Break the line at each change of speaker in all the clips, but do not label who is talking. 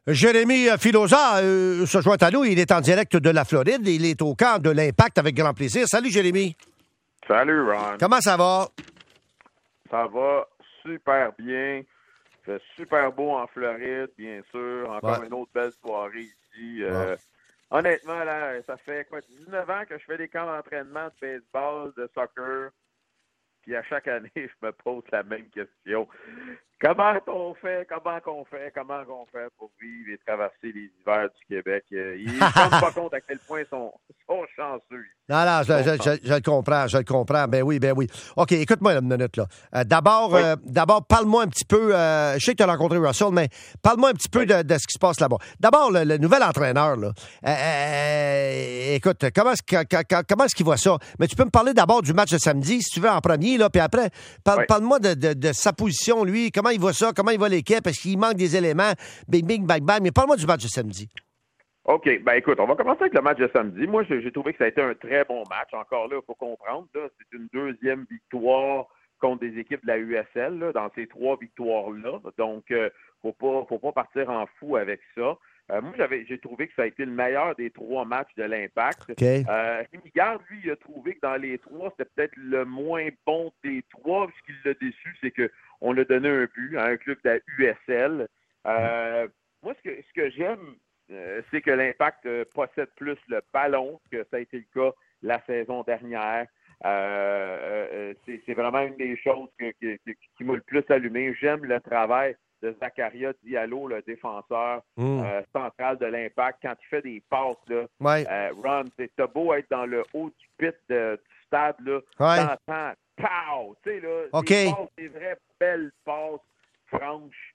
Jérémy Filosa se joint à nous. Il est en direct de la Floride. Il est au camp de l'Impact avec grand plaisir. Salut, Jérémy.
Salut, Ron.
Comment ça va?
Ça va super bien. Il fait super beau en Floride, bien sûr. Encore une autre belle soirée ici. Honnêtement, là, ça fait 19 ans que je fais des camps d'entraînement de baseball, de soccer. Puis à chaque année, je me pose la même question. Comment qu'on fait pour vivre et traverser les hivers du Québec? Ils ne se rendent pas compte à quel point ils sont chanceux.
Non, je le comprends. Ben oui. OK, écoute-moi une minute, là. D'abord, parle-moi un petit peu, je sais que tu as rencontré Russell, mais parle-moi un petit peu de ce qui se passe là-bas. D'abord, le nouvel entraîneur, là. Écoute, comment est-ce qu'il voit ça? Mais tu peux me parler d'abord du match de samedi, si tu veux, en premier, là, puis après, parle-moi de sa position, lui, comment il voit ça, comment il voit l'équipe, est-ce qu'il manque des éléments, bing, bang, mais parle-moi du match de samedi.
OK. Ben écoute, on va commencer avec le match de samedi. Moi, j'ai trouvé que ça a été un très bon match. Encore là, il faut comprendre, là, c'est une deuxième victoire contre des équipes de la USL, là, dans ces 3 victoires-là. Donc, faut pas partir en fou avec ça. Moi, j'ai trouvé que ça a été le meilleur des 3 matchs de l'Impact.
Okay.
Rémi Garde, lui, il a trouvé que dans les 3, c'était peut-être le moins bon des 3. Ce qui l'a déçu, c'est qu'on a donné un but à un club de la USL. Moi, ce que j'aime, c'est que l'Impact possède plus le ballon, que ça a été le cas la saison dernière. C'est vraiment une des choses qui m'a le plus allumé. J'aime le travail de Zakaria Diallo, le défenseur central de l'Impact, quand il fait des passes. Là, Ron, t'as beau être dans le haut du pit du stade, là, t'entends « pow », tu sais, là,
okay.
des passes, des vraies belles passes franches.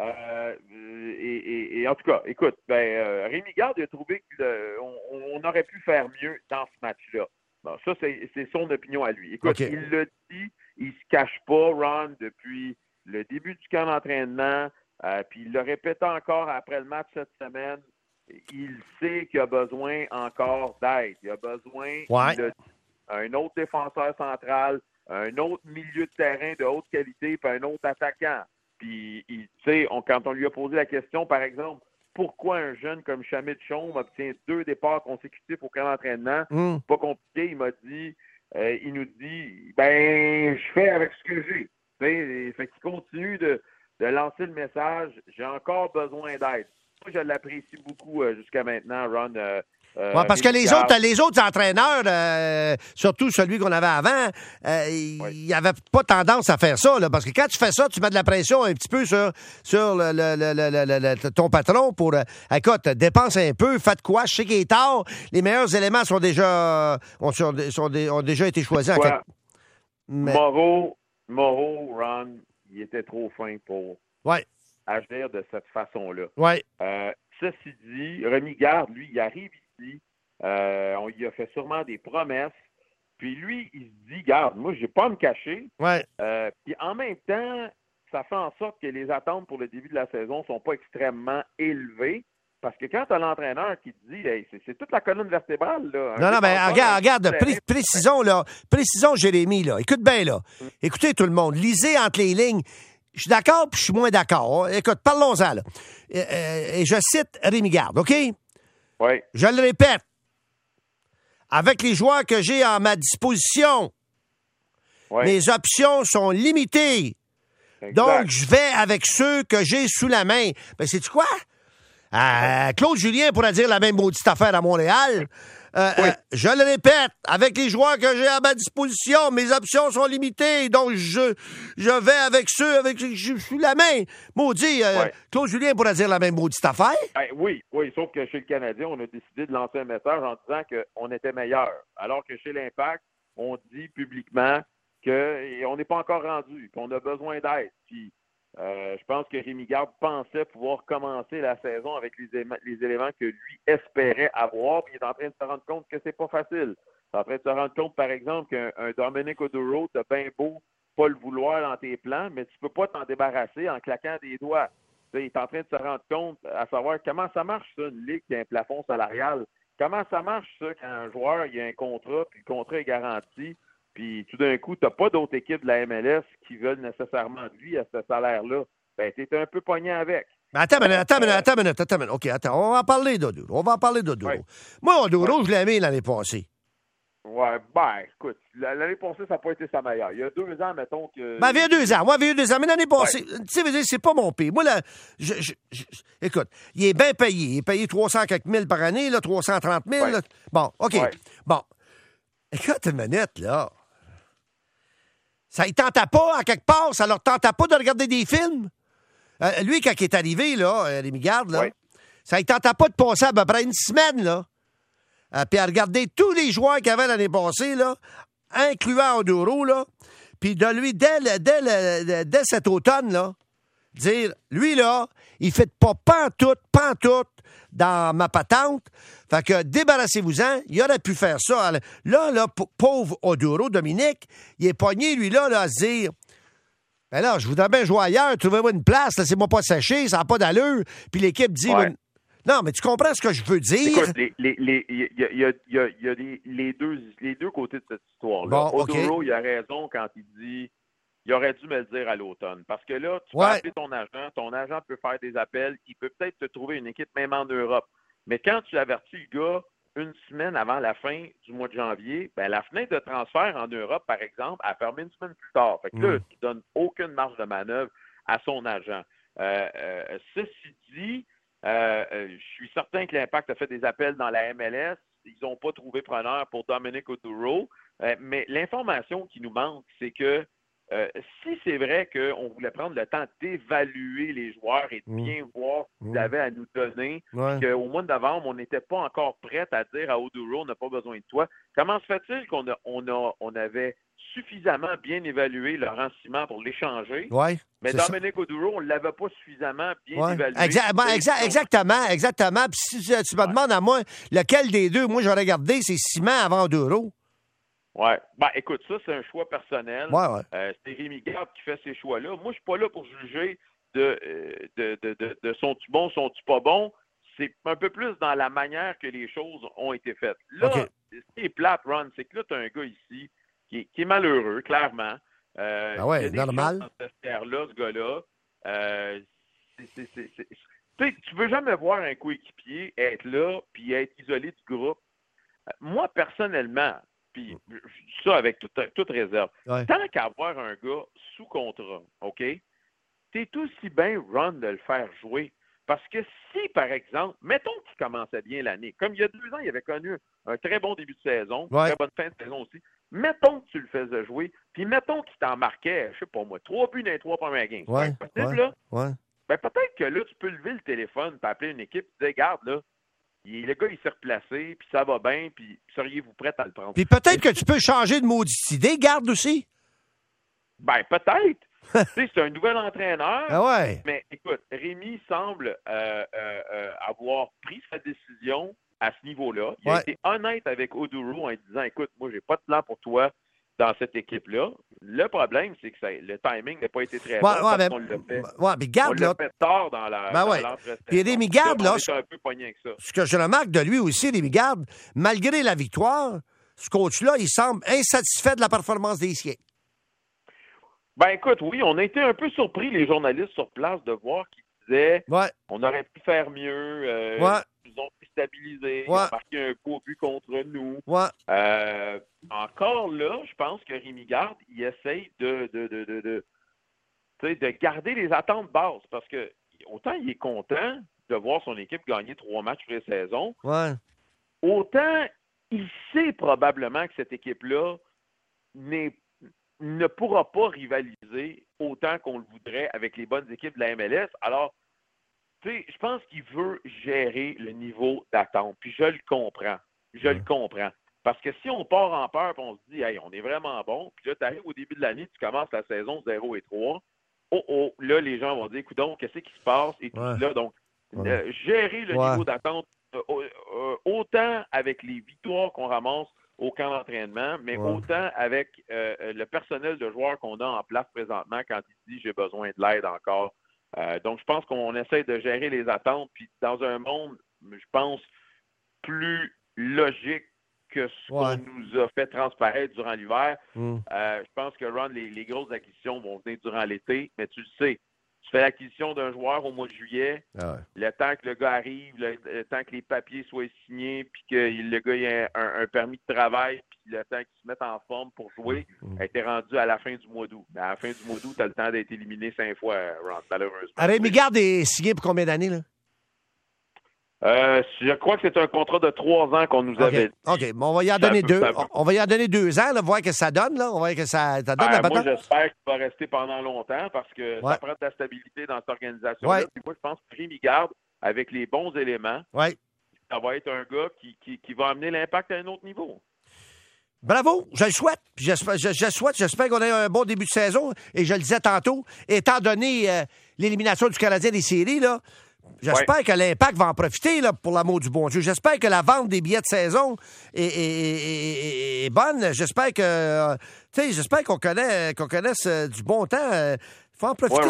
Et en tout cas, écoute, Rémi Garde a trouvé qu'on aurait pu faire mieux dans ce match-là. Bon, ça, c'est son opinion à lui. Écoute, il l'a dit, il se cache pas, Ron, depuis le début du camp d'entraînement, puis il le répète encore après le match cette semaine. Il sait qu'il a besoin encore d'aide. Il a besoin d'un autre défenseur central, un autre milieu de terrain de haute qualité, puis un autre attaquant. Puis, tu sais, quand on lui a posé la question, par exemple, pourquoi un jeune comme Shamit Chaume obtient 2 départs consécutifs au camp d'entraînement, c'est pas compliqué, il nous dit, je fais avec ce que j'ai. Fait qu'il continue de lancer le message, j'ai encore besoin d'aide. Moi, je l'apprécie beaucoup jusqu'à maintenant, Ron.
Parce que les autres entraîneurs, surtout celui qu'on avait avant, il n'avait pas tendance à faire ça. Là, parce que quand tu fais ça, tu mets de la pression un petit peu sur ton patron pour écoute, dépense un peu, fais de quoi, je sais qu'il est tard, les meilleurs éléments ont déjà été choisis.
Moreau, Ron, il était trop fin pour agir de cette façon-là. Ceci dit, Rémi Garde, lui, il arrive ici, on lui a fait sûrement des promesses, puis lui, il se dit, garde, moi, j'ai pas à me cacher. Puis en même temps, ça fait en sorte que les attentes pour le début de la saison sont pas extrêmement élevées. Parce que quand tu as l'entraîneur qui te dit, hey, c'est toute la colonne vertébrale. Là,
non, mais regarde, précisons, Jérémy, là. Écoute bien, là. Écoutez, tout le monde, lisez entre les lignes. Je suis d'accord, puis je suis moins d'accord. Écoute, parlons-en, là. Et je cite Rémi Garde, OK?
Oui.
Je le répète. Avec les joueurs que j'ai à ma disposition, mes options sont limitées. Exact. Donc, je vais avec ceux que j'ai sous la main. Ben, sais-tu quoi? Claude Julien pourrait dire la même maudite affaire à Montréal. Je le répète, avec les joueurs que j'ai à ma disposition, mes options sont limitées, donc je vais avec ceux avec qui je suis la main. Maudit, Claude Julien pourrait dire la même maudite affaire.
Oui, sauf que chez le Canadien, on a décidé de lancer un message en disant qu'on était meilleur. Alors que chez l'Impact, on dit publiquement qu'on n'est pas encore rendu, qu'on a besoin d'aide. Puis, je pense que Rémi Garde pensait pouvoir commencer la saison avec les éléments que lui espérait avoir, puis il est en train de se rendre compte que c'est pas facile. Il est en train de se rendre compte, par exemple, qu'un Dominic Oduro, t'as bien beau pas le vouloir dans tes plans, mais tu peux pas t'en débarrasser en claquant des doigts. Il est en train de se rendre compte à savoir comment ça marche, ça, une ligue qui a un plafond salarial. Comment ça marche, ça, quand un joueur il a un contrat, puis le contrat est garanti, puis tout d'un coup, tu n'as pas d'autres équipes de la MLS qui veulent nécessairement de lui à ce salaire-là. Ben, tu es un peu pogné avec.
Attends une minute. OK, attends, on va en parler d'Oduro.
Ouais.
Moi, Oduro, je l'ai aimé l'année passée.
Ouais, écoute, l'année passée, ça n'a pas été sa meilleure. Il y a 2 ans, mettons que...
Il y a 2 ans. Moi, il y a 2 ans. Mais l'année passée, tu sais, c'est pas mon pays. Moi, là, écoute, il est bien payé. Il est payé 300 quelques mille par année, là, 330 000. Là. Bon, OK.
Ouais.
Bon. Écoute une minute, là. Ça ne tentait pas, à quelque part, ça leur tentait pas de regarder des films? Lui, quand il est arrivé, là, Rémi Garde, là, ça ne tentait pas de passer à peu près une semaine, là. Puis à regarder tous les joueurs qu'il y avait l'année passée, là, incluant Oduro, là, puis de lui, dès cet automne, là, dire, lui, là, il fait pas pantoute dans ma patente. Fait que débarrassez-vous-en, il aurait pu faire ça. Là, pauvre Oduro, Dominique, il est pogné, lui, là, à se dire, ben là, je voudrais bien jouer ailleurs, trouvez-moi une place, laissez-moi pas sécher, ça n'a pas d'allure. Puis l'équipe dit, non, mais tu comprends ce que je veux dire?
Écoute, il y a les deux côtés de cette histoire-là.
Bon,
Oduro, il a raison quand il dit il aurait dû me le dire à l'automne. Parce que là, tu peux appeler ton agent peut faire des appels, il peut peut-être te trouver une équipe même en Europe. Mais quand tu avertis le gars une semaine avant la fin du mois de janvier, ben la fenêtre de transfert en Europe, par exemple, a fermé une semaine plus tard. Fait que là, tu ne donnes aucune marge de manœuvre à son agent. Ceci dit, je suis certain que l'Impact a fait des appels dans la MLS. Ils n'ont pas trouvé preneur pour Dominic Oduro. Mais l'information qui nous manque, c'est que si c'est vrai qu'on voulait prendre le temps d'évaluer les joueurs et de bien voir ce qu'ils avaient à nous donner, qu'au mois de novembre, on n'était pas encore prêt à dire à Oduro, on n'a pas besoin de toi, comment se fait-il qu'on avait suffisamment bien évalué Laurent Simon pour l'échanger? Mais Dominic Oduro, on ne l'avait pas suffisamment bien évalué.
Exactement. Puis si tu me demandes à moi, lequel des deux, moi, j'aurais gardé, c'est Simon avant Oduro.
Oui. Écoute, ça, c'est un choix personnel. C'est Rémi Garde qui fait ces choix-là. Moi, je ne suis pas là pour juger de sont-tu bon, sont-tu pas bon. C'est un peu plus dans la manière que les choses ont été faites. Là, ce qui est plate, Ron, c'est que là, tu as un gars ici qui est malheureux, clairement.
Normal.
Dans cette sphère-là, ce gars-là. Tu veux jamais voir un coéquipier être là puis être isolé du groupe. Moi, personnellement, puis ça avec toute réserve, tant qu'avoir un gars sous contrat, OK, t'es aussi bien, Ron, de le faire jouer. Parce que si, par exemple, mettons qu'il commençait bien l'année, comme il y a 2 ans, il avait connu un très bon début de saison, une très bonne fin de saison aussi, mettons que tu le faisais jouer, puis mettons qu'il t'en marquait, je sais pas moi, 3 buts dans les 3 premières games. C'est possible, là? Ben, peut-être que là, tu peux lever le téléphone et appeler une équipe et dire, regarde, là, le gars, il s'est replacé, puis ça va bien, puis seriez-vous prêt à le prendre?
Puis peut-être que tu peux changer de maudite idée, Garde aussi.
Ben, peut-être. Tu sais, c'est un nouvel entraîneur. Mais écoute, Rémi semble avoir pris sa décision à ce niveau-là. Il a été honnête avec Oduro en disant, écoute, moi, j'ai pas de plan pour toi dans cette équipe-là. Le problème, c'est que le timing n'a pas été très bon parce qu'on l'a fait.
Mais Garde,
on l'a fait tard dans l'entrée.
Puis Rémi Garde, là,
un peu pogné avec ça.
Ce que je remarque de lui aussi, Rémi Garde, malgré la victoire, ce coach-là, il semble insatisfait de la performance des siens.
Ben écoute, oui, on a été un peu surpris, les journalistes sur place, de voir qu'ils disaient on aurait pu faire mieux, ils nous ont stabilisé, ils ont marqué un coup au but contre nous. Encore là, je pense que Rémi Garde, il essaye de garder les attentes basses parce que autant il est content de voir son équipe gagner 3 matchs pré-saison, autant il sait probablement que cette équipe-là ne pourra pas rivaliser autant qu'on le voudrait avec les bonnes équipes de la MLS. Alors, tu sais, je pense qu'il veut gérer le niveau d'attente. Puis je le comprends. Le comprends. Parce que si on part en peur et on se dit, hey, on est vraiment bon, puis là, tu arrives au début de l'année, tu commences la saison 0-3, là, les gens vont dire, écoute donc, qu'est-ce qui se passe? Et tout là. Donc, gérer le niveau d'attente, autant avec les victoires qu'on ramasse au camp d'entraînement, mais autant avec le personnel de joueurs qu'on a en place présentement quand il dit j'ai besoin de l'aide encore. Donc, je pense qu'on essaie de gérer les attentes, puis dans un monde, je pense, plus logique que ce qu'on nous a fait transparaître durant l'hiver. Je pense que, Ron, les grosses acquisitions vont venir durant l'été, mais tu le sais, tu fais l'acquisition d'un joueur au mois de juillet, le temps que le gars arrive, le temps que les papiers soient signés, puis que le gars ait un permis de travail, puis le temps qu'il se mette en forme pour jouer, elle était rendue à la fin du mois d'août. À la fin du mois d'août, tu as le temps d'être éliminé 5 fois, Ron, malheureusement.
Rémi Garde est signé pour combien d'années, là?
Je crois que c'est un contrat de 3 ans qu'on nous avait dit.
OK, bon, on va y en donner 2. On va y en donner 2 ans, là, voir que ça donne, là. On va voir que ça donne la
Moi, j'espère qu'il va rester pendant longtemps parce que ça prend de la stabilité dans cette organisation-là. Puis moi, je pense que Rémi Garde, avec les bons éléments, ça va être un gars qui va amener l'Impact à un autre niveau.
Bravo, je le souhaite. Puis j'espère qu'on ait un bon début de saison. Et je le disais tantôt, étant donné l'élimination du Canadien des séries, là, j'espère que l'Impact va en profiter, là, pour l'amour du bon Dieu. J'espère que la vente des billets de saison est bonne. J'espère que, j'espère qu'on connaisse du bon temps. Il faut en profiter.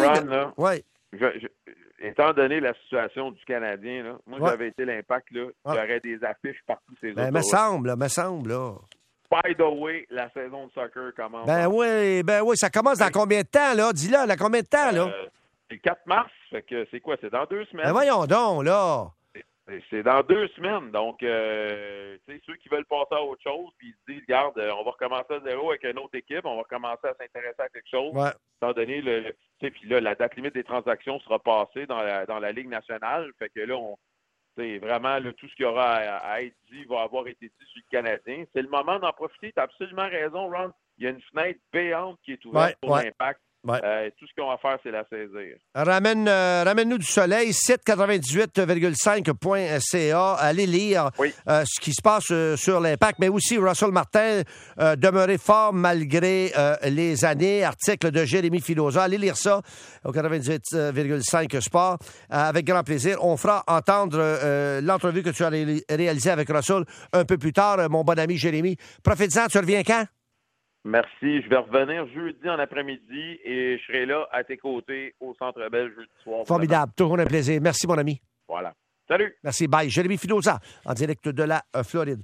Étant donné la situation du Canadien, là, moi, j'avais été l'Impact, là, j'aurais des affiches partout ces autres.
Me semble, là.
By the way, la saison de soccer commence.
Ben oui, ça commence dans combien de temps, là? Dis-le, dans combien de temps, là?
C'est le 4 mars, fait que c'est quoi? C'est dans 2 semaines.
Ben voyons donc, là!
C'est dans 2 semaines, donc ceux qui veulent passer à autre chose, puis ils se disent, regarde, on va recommencer à zéro avec une autre équipe, on va commencer à s'intéresser à quelque chose, étant donné puis là, la date limite des transactions sera passée dans la Ligue nationale, fait que là, vraiment, là, tout ce qu'il y aura à être dit va avoir été dit sur le Canadien. C'est le moment d'en profiter. Tu as absolument raison, Ron. Il y a une fenêtre béante qui est ouverte pour l'Impact. Tout ce qu'on va faire, c'est la saisir.
Ramène-nous du soleil, site 98,5.ca. Allez lire ce qui se passe sur l'Impact, mais aussi Russell Martin demeurer fort malgré les années. Article de Jérémy Filosa. Allez lire ça au 98,5 Sport avec grand plaisir. On fera entendre l'entrevue que tu as réalisée avec Russell un peu plus tard, mon bon ami Jérémy. Profite-en, tu reviens quand?
Merci. Je vais revenir jeudi en après-midi et je serai là à tes côtés au Centre Bell jeudi soir.
Formidable. Toujours un plaisir. Merci, mon ami.
Voilà. Salut.
Merci. Bye. Jérémy Filosa, en direct de la Floride.